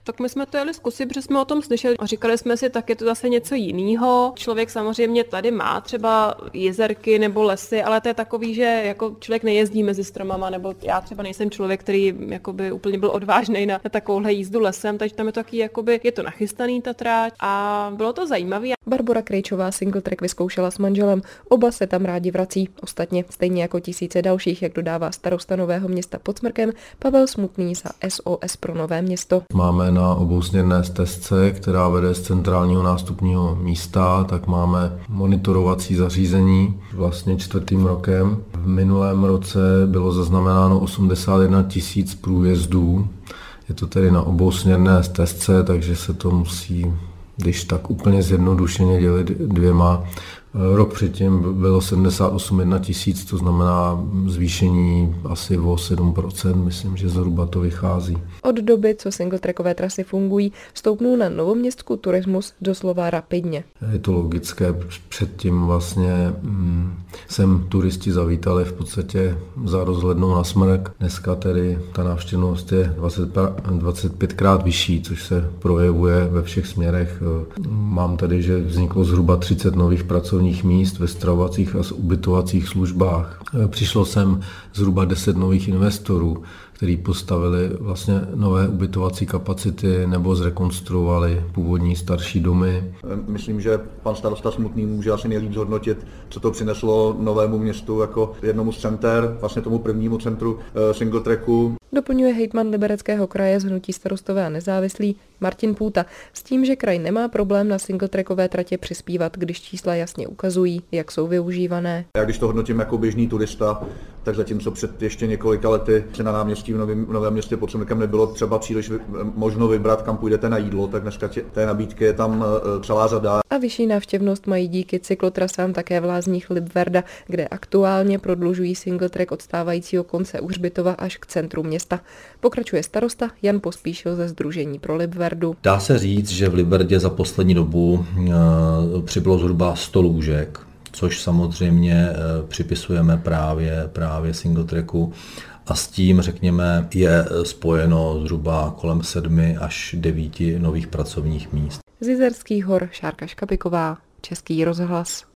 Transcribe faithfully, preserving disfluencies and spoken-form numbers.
Tak my jsme to jeli zkusit, protože jsme o tom slyšeli a říkali jsme si, tak je to zase něco jiného. Člověk samozřejmě tady má třeba jezerky nebo lesy, ale to je takový, že jako člověk nejezdí mezi stromama, nebo já třeba nejsem člověk, který jakoby úplně byl odvážný na, na takovouhle jízdu lesem, takže tam je to taky, jakoby, je to nachystaný ta tráť a bylo to zajímavé. Barbora Krejčová Singletrack vyzkoušela s manželem, oba se tam rádi vrací. Ostatně stejně jako tisíce dalších, jak dodává starosta Nového Města pod Smrkem Pavel Smutný za S O S pro Nové Město. Máme na obousměrné stezce, která vede z centrálního nástupního místa, tak máme monitorovací zařízení vlastně čtvrtým rokem. V minulém roce bylo zaznamenáno osmdesát jedna tisíc průjezdů. Je to tedy na obousměrné stezce, takže se to musí, když tak úplně zjednodušeně, dělit dvěma. Rok předtím bylo sedmdesát osm tisíc, to znamená zvýšení asi o sedm procent, myslím, že zhruba to vychází. Od doby, co singletrackové trasy fungují, stoupnul na Novoměstsku turismus doslova rapidně. Je to logické, předtím vlastně hm, sem turisti zavítali v podstatě za rozhlednou na Smrk. Dneska tedy ta návštěvnost je dvacet pět krát vyšší, což se projevuje ve všech směrech. Mám tady, že vzniklo zhruba třicet nových pracovních míst ve stravovacích a ubytovacích službách. Přišlo sem zhruba deset nových investorů, kteří postavili vlastně nové ubytovací kapacity nebo zrekonstruovali původní starší domy. Myslím, že pan starosta Smutný může asi nejlíp zhodnotit, co to přineslo Novému Městu jako jednomu z center, vlastně tomu prvnímu centru Singletracku. Doplňuje hejtman Libereckého kraje z hnutí Starostové a nezávislí Martin Půta s tím, že kraj nemá problém na singletrackové tratě přispívat, když čísla jasně ukazují, jak jsou využívané. Já když to hodnotím jako běžný turista, tak zatímco před ještě několika lety se na náměstí v Novém, Novém Městě pod Smrkem nebylo třeba příliš možno vybrat, kam půjdete na jídlo, tak dneska tě, té nabídky je tam celá řada. A vyšší návštěvnost mají díky cyklotrasám také v Lázních Libverda, kde aktuálně prodlužují singletrack od stávajícího konce u Hřbitova až k centru města. Pokračuje starosta Jan Pospíšil ze Sdružení pro Libverdu. Dá se říct, že v Libverdě za poslední dobu přibylo zhruba sto lůžek, což samozřejmě připisujeme právě, právě singletracku. A s tím, řekněme, je spojeno zhruba kolem sedmi až devíti nových pracovních míst. Z Jizerských hor Šárka Škapiková, Český rozhlas.